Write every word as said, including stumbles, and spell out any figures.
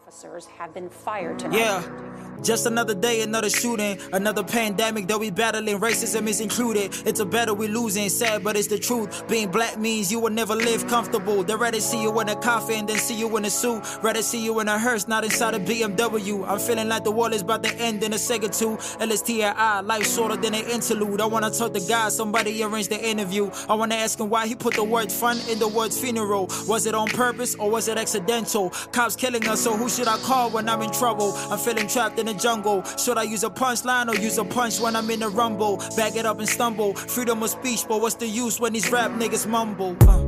officers have been fired tonight. Yeah, just another day, another shooting, another pandemic that we battling, racism is included. It's a battle we losing, sad but it's the truth. Being black means you will never live comfortable. They'd rather see you in a coffin than see you in a suit. Rather see you in a hearse, not inside a B M W. I'm feeling like the world is about to end in a second two. L S T I, life shorter than an interlude. I wanna talk to God, somebody arrange the interview. I wanna ask him why he put the word fun in the word funeral. Was it on purpose or was it accidental? Cops killing us, so who should I call when I'm in trouble? I'm feeling trapped in the jungle. Should I use a punchline or use a punch when I'm in the rumble? Back it up and stumble. Freedom of speech, but what's the use when these rap niggas mumble? Uh.